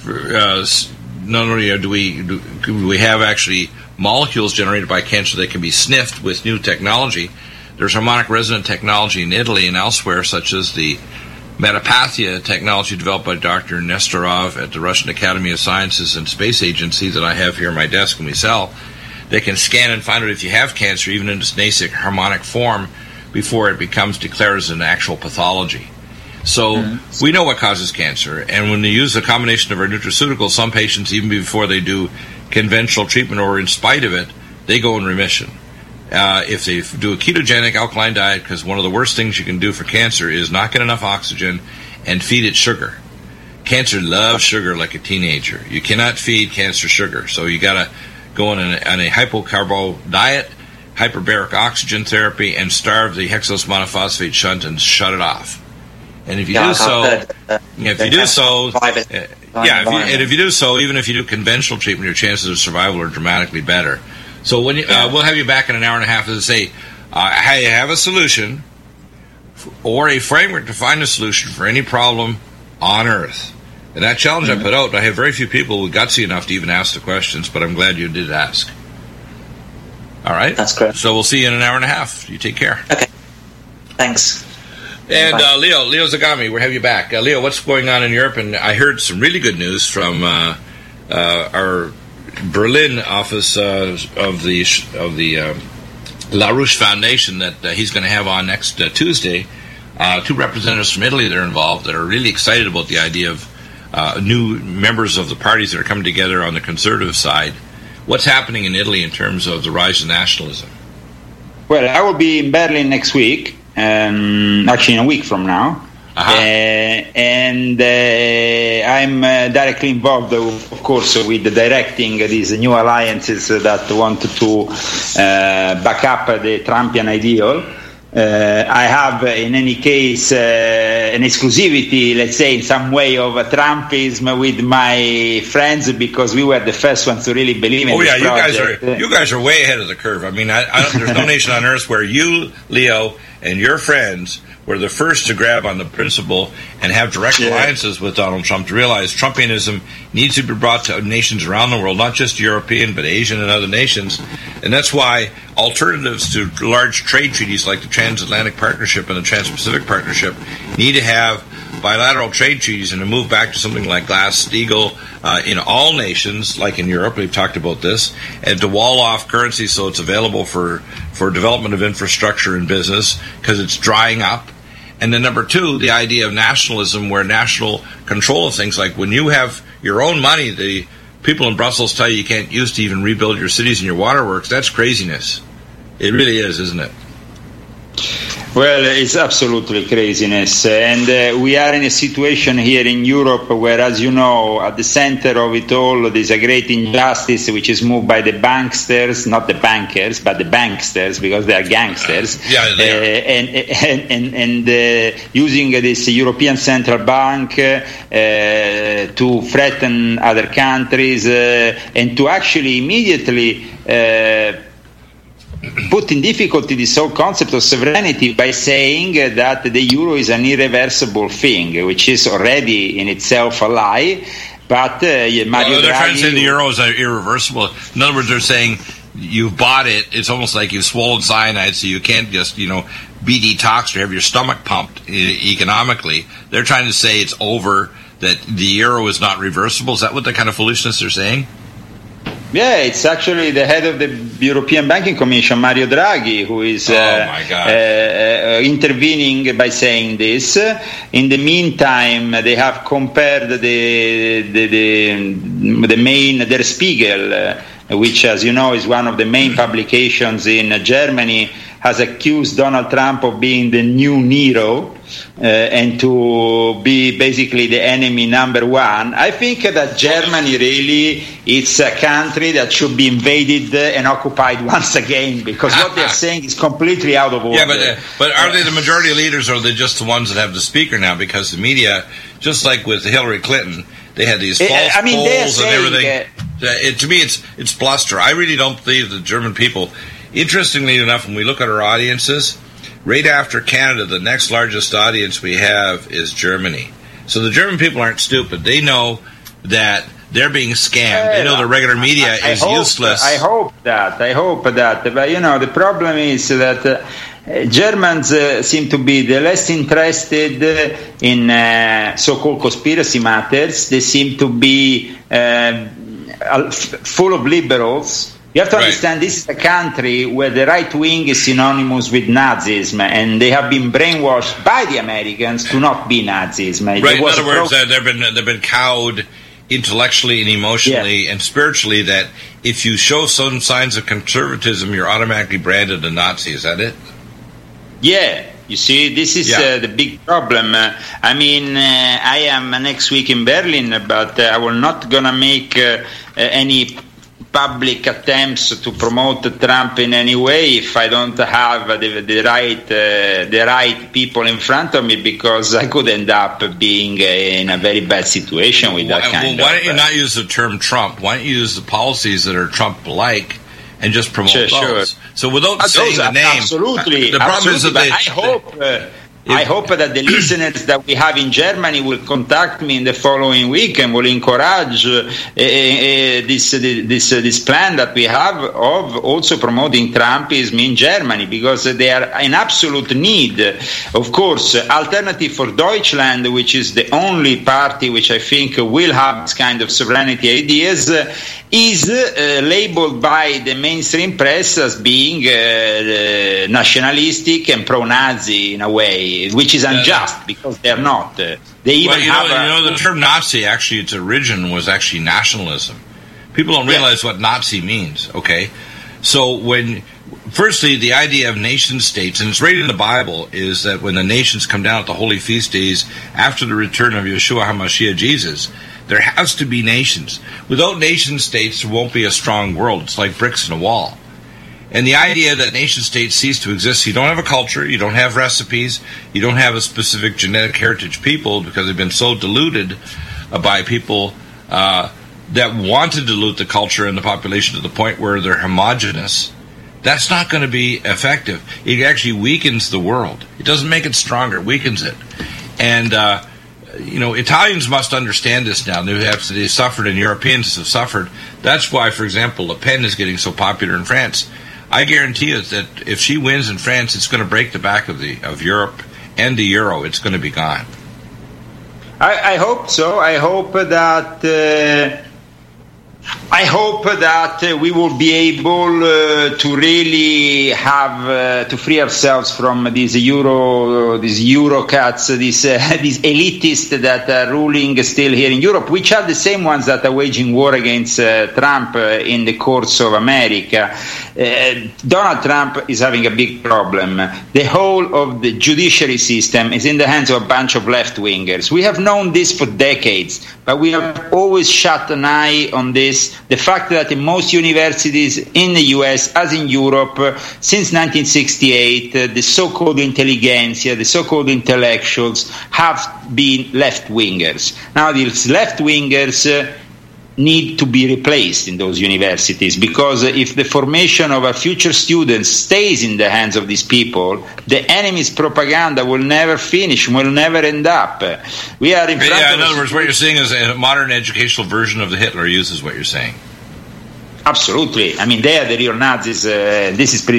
not only do we have actually molecules generated by cancer that can be sniffed with new technology, there's harmonic resonant technology in Italy and elsewhere, such as the Metapathia technology developed by Dr. Nestorov at the Russian Academy of Sciences and Space Agency that I have here on my desk and we sell. They can scan and find out if you have cancer, even in its nascent harmonic form, before it becomes declared as an actual pathology. So we know what causes cancer, and when they use a combination of our nutraceuticals, some patients, even before they do conventional treatment or in spite of it, they go in remission. If they do a ketogenic alkaline diet, because one of the worst things you can do for cancer is not get enough oxygen and feed it sugar. Cancer loves sugar like a teenager. You cannot feed cancer sugar, so you got to go on a hypocarbo diet, hyperbaric oxygen therapy, and starve the hexose monophosphate shunt and shut it off. And if you do so, if you do so, even if you do conventional treatment, your chances of survival are dramatically better. So when we'll have you back in an hour and a half to say, I have a solution or a framework to find a solution for any problem on Earth. And that challenge I put out, I have very few people who gutsy enough to even ask the questions, but I'm glad you did ask. All right? That's great. So we'll see you in an hour and a half. You take care. Okay. Thanks. And Leo Zagami, we'll have you back. Leo, what's going on in Europe? And I heard some really good news from our Berlin office of the LaRouche Foundation that he's going to have on next Tuesday. 2 representatives from Italy that are involved that are really excited about the idea of new members of the parties that are coming together on the conservative side. What's happening in Italy in terms of the rise of nationalism? Well, I will be in Berlin next week. Actually in a week from now. And I'm directly involved, of course, with directing these new alliances that want to back up the Trumpian ideal. I have, in any case, an exclusivity, let's say, in some way of Trumpism with my friends, because we were the first ones to really believe in this project. You guys are way ahead of the curve. I mean, there's no nation on earth where you, Leo, and your friends were the first to grab on the principle and have direct alliances with Donald Trump to realize Trumpianism needs to be brought to nations around the world, not just European, but Asian and other nations. And that's why alternatives to large trade treaties like the Transatlantic Partnership and the Trans-Pacific Partnership need to have bilateral trade treaties and to move back to something like Glass-Steagall in all nations, like in Europe, we've talked about this, and to wall off currency so it's available for development of infrastructure and business because it's drying up. And then number 2, the idea of nationalism, where national control of things, like when you have your own money, the people in Brussels tell you can't use to even rebuild your cities and your waterworks. That's craziness. It really is, isn't it? Well, it's absolutely craziness. And we are in a situation here in Europe where, as you know, at the center of it all, there's a great injustice which is moved by the banksters, not the bankers, but the banksters, because they are gangsters. And using this European Central Bank to threaten other countries and to actually immediately put in difficulty this whole concept of sovereignty by saying that the euro is an irreversible thing, which is already in itself a lie. But Mario Draghi, they're trying to say the euro is irreversible. In other words, they're saying you've bought it. It's almost like you've swallowed cyanide, so you can't just, be detoxed or have your stomach pumped economically. They're trying to say it's over, that the euro is not reversible. Is that what the kind of foolishness they're saying? Yeah, it's actually the head of the European Banking Commission, Mario Draghi, who is intervening by saying this. In the meantime, they have compared the main Der Spiegel, which, as you know, is one of the main publications in Germany, has accused Donald Trump of being the new Nero and to be basically the enemy number one. I think that Germany really is a country that should be invaded and occupied once again, because what they're saying is completely out of order. Yeah, but are they the majority leaders, or are they just the ones that have the speaker now? Because the media, just like with Hillary Clinton, they had these false polls and everything. To me, it's bluster. I really don't believe the German people. Interestingly enough, when we look at our audiences, right after Canada, the next largest audience we have is Germany. So the German people aren't stupid. They know that they're being scammed. They know the regular media is useless. I hope that. But, the problem is that Germans seem to be the less interested in so-called conspiracy matters. They seem to be full of liberals. You have to understand, this is a country where the right wing is synonymous with Nazism, and they have been brainwashed by the Americans to not be Nazism. Right. In other words, they've been cowed intellectually and emotionally and spiritually, that if you show some signs of conservatism, you're automatically branded a Nazi. Is that it? Yeah. You see, this is the big problem. I am next week in Berlin, but I will not going to make any public attempts to promote Trump in any way if I don't have the right people in front of me, because I could end up being in a very bad situation with that kind of... Why don't you not use the term Trump? Why don't you use the policies that are Trump-like and just promote those? Sure. So without saying the name... Absolutely. The problem is that I hope that the listeners that we have in Germany will contact me in the following week and will encourage this plan that we have of also promoting Trumpism in Germany, because they are in absolute need. Of course, Alternative for Deutschland, which is the only party which I think will have this kind of sovereignty ideas, is labeled by the mainstream press as being nationalistic and pro-Nazi in a way, which is unjust, because they're not. They even the term Nazi, actually, its origin was actually nationalism. People don't realize what Nazi means, okay? So firstly, the idea of nation states, and it's right in the Bible, is that when the nations come down at the holy feast days after the return of Yeshua HaMashiach, Jesus, there has to be nations. Without nation states, there won't be a strong world. It's like bricks in a wall. And the idea that nation states cease to exist, you don't have a culture, you don't have recipes, you don't have a specific genetic heritage people, because they've been so diluted by people that want to dilute the culture and the population to the point where they're homogenous. That's not going to be effective. It actually weakens the world. It doesn't make it stronger, it weakens it. And Italians must understand this now. They suffered, and Europeans have suffered. That's why, for example, Le Pen is getting so popular in France. I guarantee you that if she wins in France, it's going to break the back of Europe and the euro. It's going to be gone. I hope so. I hope that I hope that we will be able to really have to free ourselves from these Eurocrats, these elitists that are ruling still here in Europe, which are the same ones that are waging war against Trump in the courts of America. Donald Trump is having a big problem. The whole of the judiciary system is in the hands of a bunch of left-wingers. We have known this for decades, but we have always shut an eye on this. The fact that in most universities in the US, as in Europe, since 1968, the so-called intelligentsia, the so-called intellectuals, have been left-wingers. Now these left-wingers need to be replaced in those universities, because if the formation of our future students stays in the hands of these people, the enemy's propaganda will never finish, will never end up. We are in front of... in other words, what you're saying is a modern educational version of the Hitler Youth is what you're saying. Absolutely. I mean, they are the real Nazis. This is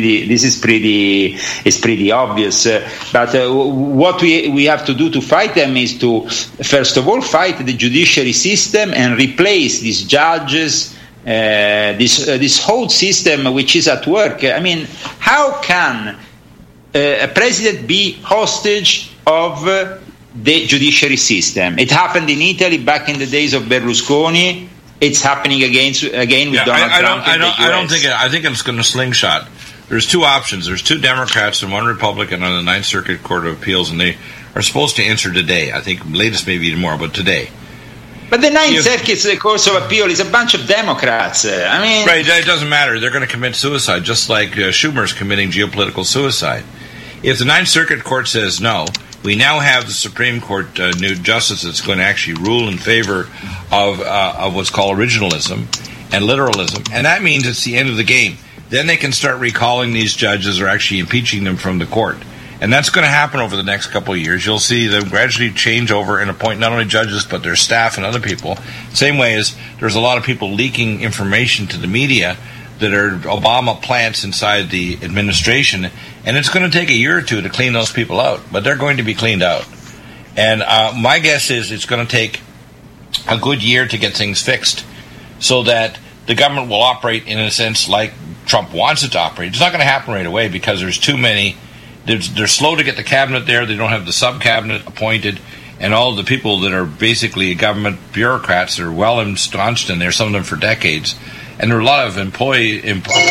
pretty obvious. But what we have to do to fight them is to, first of all, fight the judiciary system and replace these judges, this whole system which is at work. I mean, how can a president be hostage of the judiciary system? It happened in Italy back in the days of Berlusconi. It's happening again with Donald Trump. I think it's going to slingshot. There's two options. There's two Democrats and one Republican on the Ninth Circuit Court of Appeals, and they are supposed to answer today. I think latest maybe tomorrow, but today. But the Ninth Circuit Court of Appeal is a bunch of Democrats. Right, it doesn't matter. They're going to commit suicide, just like Schumer's committing geopolitical suicide. If the Ninth Circuit Court says no, we now have the Supreme Court new justice that's going to actually rule in favor of what's called originalism and literalism, and that means it's the end of the game. Then they can start recalling these judges or actually impeaching them from the court. And that's going to happen over the next couple of years. You'll see them gradually change over and appoint not only judges but their staff and other people. Same way as there's a lot of people leaking information to the media that are Obama plants inside the administration, and it's going to take a year or two to clean those people out, but they're going to be cleaned out. And my guess is it's going to take a good year to get things fixed so that the government will operate in a sense like Trump wants it to operate. It's not going to happen right away because there's too many. They're slow to get the cabinet there. They don't have the sub-cabinet appointed, and all the people that are basically government bureaucrats are well ensconced in there, some of them for decades. And there are a lot of appointees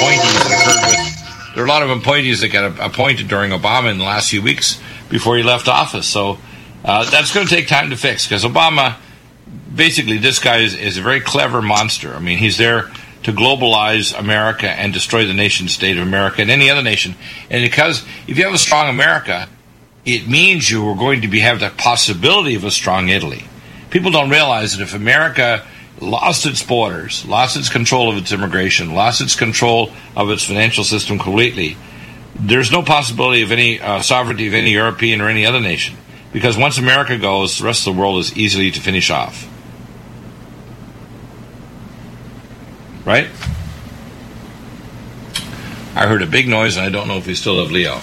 that got appointed during Obama in the last few weeks before he left office. So that's going to take time to fix, because Obama, basically, this guy is a very clever monster. I mean, he's there to globalize America and destroy the nation state of America and any other nation. And because if you have a strong America, it means you are going to have the possibility of a strong Italy. People don't realize that if America lost its borders, lost its control of its immigration, lost its control of its financial system completely, there's no possibility of any sovereignty of any European or any other nation. Because once America goes, the rest of the world is easily to finish off. Right? I heard a big noise, and I don't know if we still have Leo.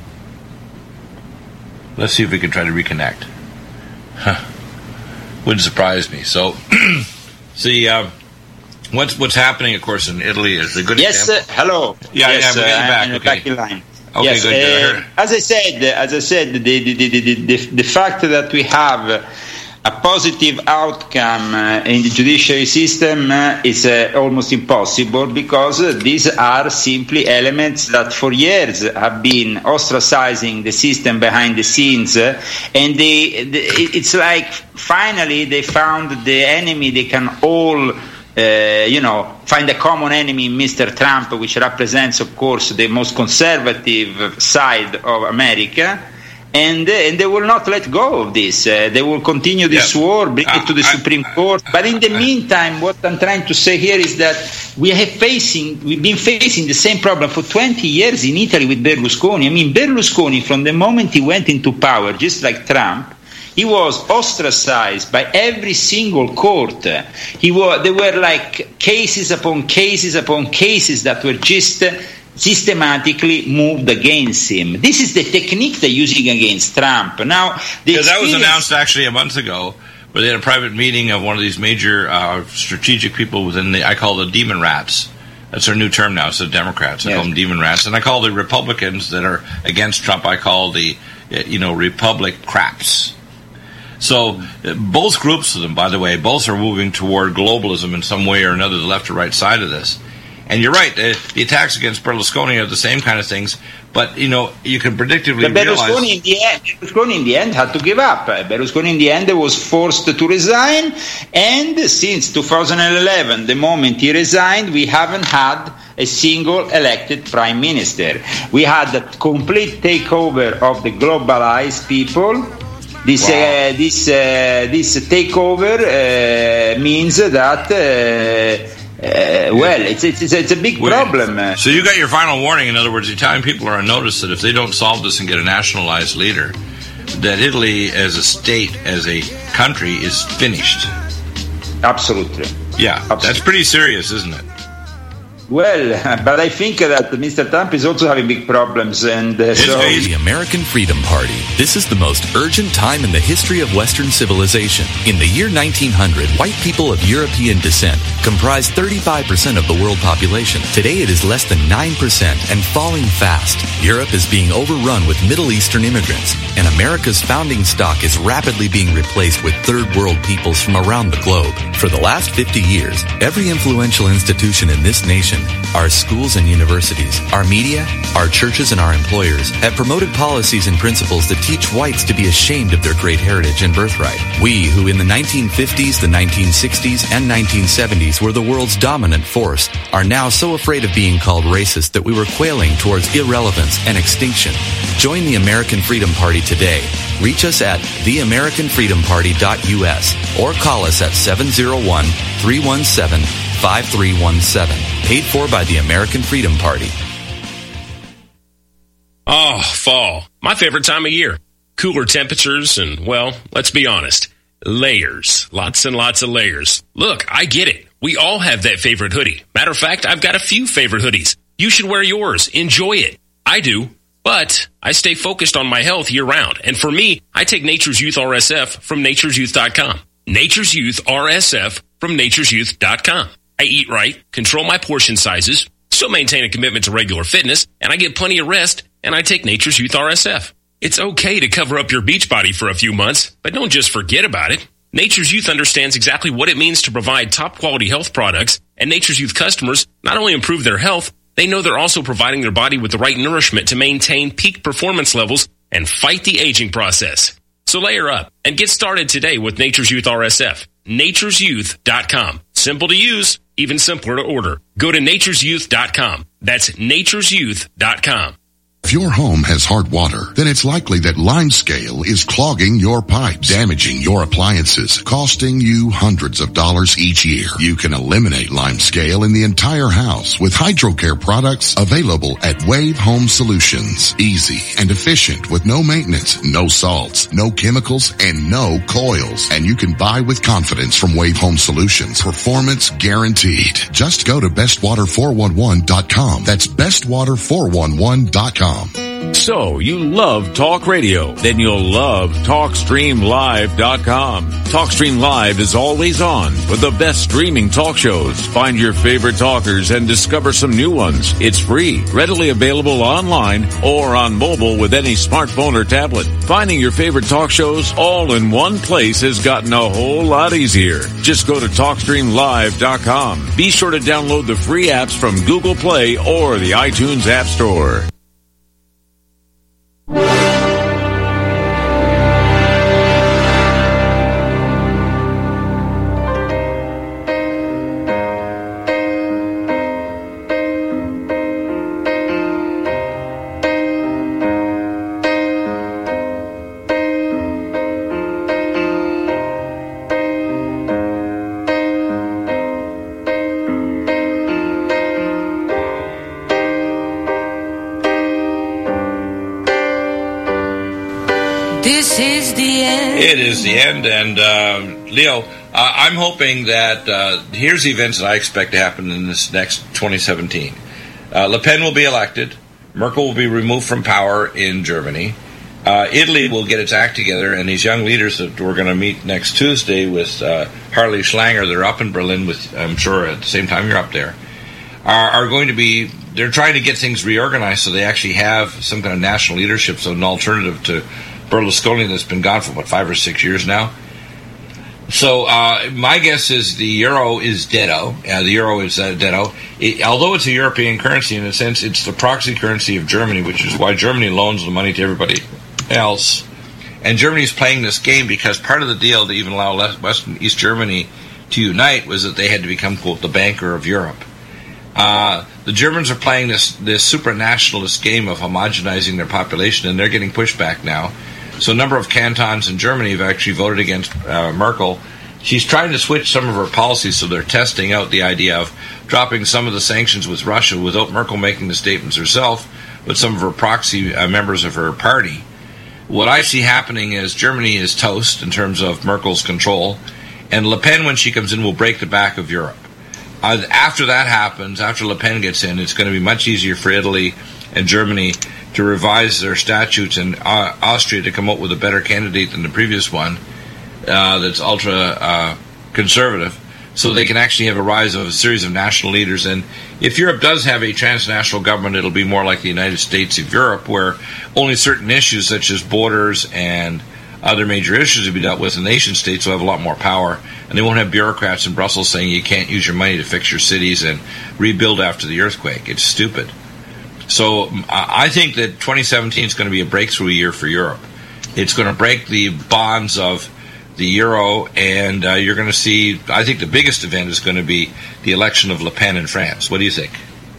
Let's see if we can try to reconnect. Wouldn't surprise me. So, see, what's happening, of course, in Italy is a good example. Hello. Yeah, yes, we're getting back. Okay. Back in line. Okay, yes, good. As I said, the fact that we have a positive outcome in the judiciary system is almost impossible, because these are simply elements that for years have been ostracizing the system behind the scenes, and it's like finally they found the enemy they can all find a common enemy in Mr. Trump, which represents, of course, the most conservative side of America, and they will not let go of this. They will continue this war, bring it to the Supreme Court. But in the meantime, what I'm trying to say here is that we've been facing the same problem for 20 years in Italy with Berlusconi. I mean, Berlusconi, from the moment he went into power, just like Trump, he was ostracized by every single court. There were like cases upon cases upon cases that were just systematically moved against him. This is the technique they're using against Trump. Now, that was announced actually a month ago where they had a private meeting of one of these major strategic people within I call the demon rats. That's our new term now. So Democrats, I call them demon rats, and I call the Republicans that are against Trump, I call the Republic craps. So both groups of them, by the way, both are moving toward globalism in some way or another, the left or right side of this. And you're right, the attacks against Berlusconi are the same kind of things, but, you can predictably realize... Berlusconi in the end had to give up. Berlusconi in the end was forced to resign, and since 2011, the moment he resigned, we haven't had a single elected prime minister. We had a complete takeover of the globalized people. This takeover means that... it's a big problem. So you got your final warning. In other words, the Italian people are on notice that if they don't solve this and get a nationalized leader, that Italy as a state, as a country, is finished. Absolutely. Yeah, absolutely. That's pretty serious, isn't it? Well, but I think that Mr. Trump is also having big problems, and so... The American Freedom Party. This is the most urgent time in the history of Western civilization. In the year 1900, white people of European descent comprised 35% of the world population. Today it is less than 9% and falling fast. Europe is being overrun with Middle Eastern immigrants, and America's founding stock is rapidly being replaced with third world peoples from around the globe. For the last 50 years, every influential institution in this nation, our schools and universities, our media, our churches, and our employers have promoted policies and principles that teach whites to be ashamed of their great heritage and birthright. We, who in the 1950s, the 1960s, and 1970s were the world's dominant force, are now so afraid of being called racist that we were quailing towards irrelevance and extinction. Join the American Freedom Party today. Reach us at theamericanfreedomparty.us or call us at 701-317-5317. Paid for by the American Freedom Party. Oh, fall. My favorite time of year. Cooler temperatures and, well, let's be honest, layers. Lots and lots of layers. Look, I get it. We all have that favorite hoodie. Matter of fact, I've got a few favorite hoodies. You should wear yours. Enjoy it. I do. But I stay focused on my health year-round. And for me, I take Nature's Youth RSF from nature'syouth.com. Nature's Youth RSF from nature'syouth.com. I eat right, control my portion sizes, still maintain a commitment to regular fitness, and I get plenty of rest, and I take Nature's Youth RSF. It's okay to cover up your beach body for a few months, but don't just forget about it. Nature's Youth understands exactly what it means to provide top-quality health products, and Nature's Youth customers not only improve their health, they know they're also providing their body with the right nourishment to maintain peak performance levels and fight the aging process. So layer up and get started today with Nature's Youth RSF. nature'syouth.com. Simple to use, even simpler to order. Go to nature'syouth.com. That's nature'syouth.com. If your home has hard water, then it's likely that Limescale is clogging your pipes, damaging your appliances, costing you hundreds of dollars each year. You can eliminate Limescale in the entire house with HydroCare products available at Wave Home Solutions. Easy and efficient with no maintenance, no salts, no chemicals, and no coils. And you can buy with confidence from Wave Home Solutions. Performance guaranteed. Just go to bestwater411.com. That's bestwater411.com. So, you love talk radio? Then you'll love TalkStreamLive.com. TalkStream Live is always on with the best streaming talk shows. Find your favorite talkers and discover some new ones. It's free, readily available online or on mobile with any smartphone or tablet. Finding your favorite talk shows all in one place has gotten a whole lot easier. Just go to TalkStreamLive.com. Be sure to download the free apps from Google Play or the iTunes App Store. It is the end, and Leo, I'm hoping that here's the events that I expect to happen in this next 2017. Le Pen will be elected. Merkel will be removed from power in Germany. Italy will get its act together, and these young leaders that we're going to meet next Tuesday with Harley Schlanger, they're up in Berlin with, I'm sure at the same time you're up there, are going to be, they're trying to get things reorganized so they actually have some kind of national leadership, so an alternative to Berlusconi that's been gone for, 5 or 6 years now. So my guess is the euro is deado. The euro is deado. Although it's a European currency, in a sense, it's the proxy currency of Germany, which is why Germany loans the money to everybody else. And Germany's playing this game because part of the deal to even allow West and East Germany to unite was that they had to become, quote, the banker of Europe. The Germans are playing this supranationalist game of homogenizing their population, and they're getting pushback now. So a number of cantons in Germany have actually voted against Merkel. She's trying to switch some of her policies, so they're testing out the idea of dropping some of the sanctions with Russia without Merkel making the statements herself, but some of her proxy members of her party. What I see happening is Germany is toast in terms of Merkel's control, and Le Pen, when she comes in, will break the back of Europe. After that happens, after Le Pen gets in, it's going to be much easier for Italy and Germany to revise their statutes, and Austria to come up with a better candidate than the previous one that's ultra-conservative, so they can actually have a rise of a series of national leaders. And if Europe does have a transnational government, it'll be more like the United States of Europe, where only certain issues such as borders and other major issues will be dealt with. The nation-states will have a lot more power, and they won't have bureaucrats in Brussels saying you can't use your money to fix your cities and rebuild after the earthquake. It's stupid. So I think that 2017 is going to be a breakthrough year for Europe. It's going to break the bonds of the euro, and you're going to see, I think the biggest event is going to be the election of Le Pen in France. What do you think?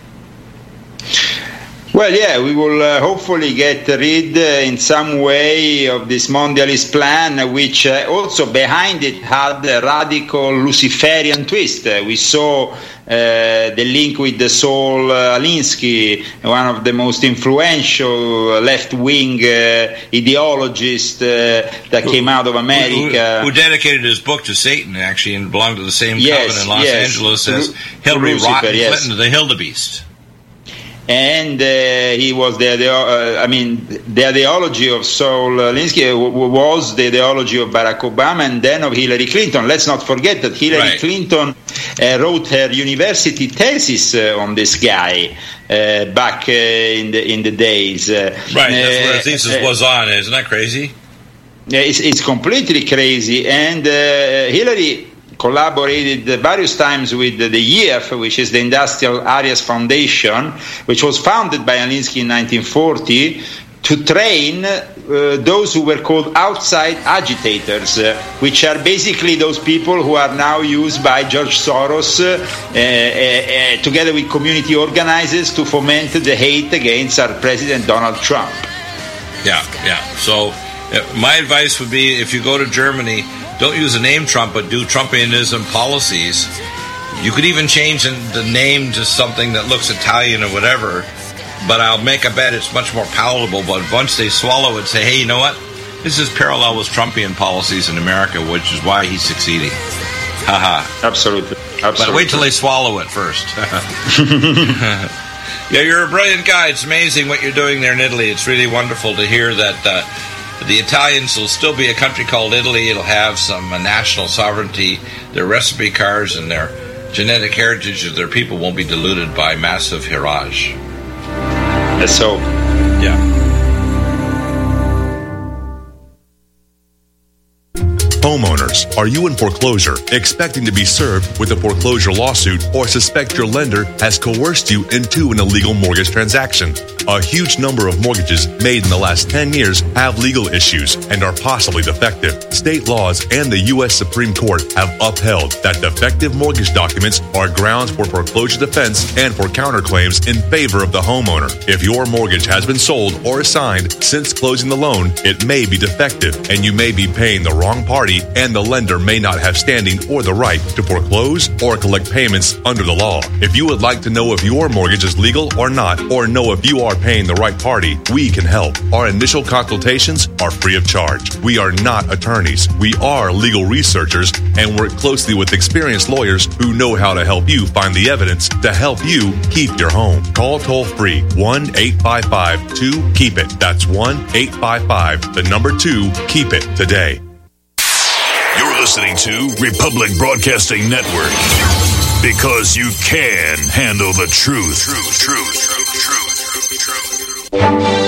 Well, yeah, we will hopefully get rid in some way of this mondialist plan, which also behind it had a radical Luciferian twist. We saw the link with the Saul Alinsky, one of the most influential left-wing ideologists that came out of America. Who dedicated his book to Satan, actually, and belonged to the same coven in Los Angeles as Hillary Rodham Clinton, the Hildebeest. And he was the ideology of Saul Alinsky was the ideology of Barack Obama and then of Hillary Clinton. Let's not forget that Hillary Clinton wrote her university thesis on this guy back in the days. Right, that's what her thesis was on. Isn't that crazy? It's completely crazy. And Hillary collaborated various times with the IEF, which is the Industrial Areas Foundation, which was founded by Alinsky in 1940 to train those who were called outside agitators, which are basically those people who are now used by George Soros together with community organizers to foment the hate against our President Donald Trump. Yeah. So my advice would be, if you go to Germany, don't use the name Trump, but do Trumpianism policies. You could even change the name to something that looks Italian or whatever, but I'll make a bet it's much more palatable. But once they swallow it, say, hey, you know what? This is parallel with Trumpian policies in America, which is why he's succeeding. Haha. Absolutely. But wait till they swallow it first. Yeah, you're a brilliant guy. It's amazing what you're doing there in Italy. It's really wonderful to hear that the Italians will still be a country called Italy. It'll have some national sovereignty. Their recipe cards and their genetic heritage of their people won't be diluted by massive heritage. Let's hope. Yeah. Homeowners, are you in foreclosure, expecting to be served with a foreclosure lawsuit, or suspect your lender has coerced you into an illegal mortgage transaction? A huge number of mortgages made in the last 10 years have legal issues and are possibly defective. State laws and the U.S. Supreme Court have upheld that defective mortgage documents are grounds for foreclosure defense and for counterclaims in favor of the homeowner. If your mortgage has been sold or assigned since closing the loan, it may be defective and you may be paying the wrong party, and the lender may not have standing or the right to foreclose or collect payments under the law. If you would like to know if your mortgage is legal or not, or know if you are paying the right party, we can help. Our initial consultations are free of charge. We are not attorneys. We are legal researchers and work closely with experienced lawyers who know how to help you find the evidence to help you keep your home. Call toll-free 1-855-2-KEEP-IT. That's 1-855-2-KEEP-IT today. You're listening to Republic Broadcasting Network. Because you can handle the truth.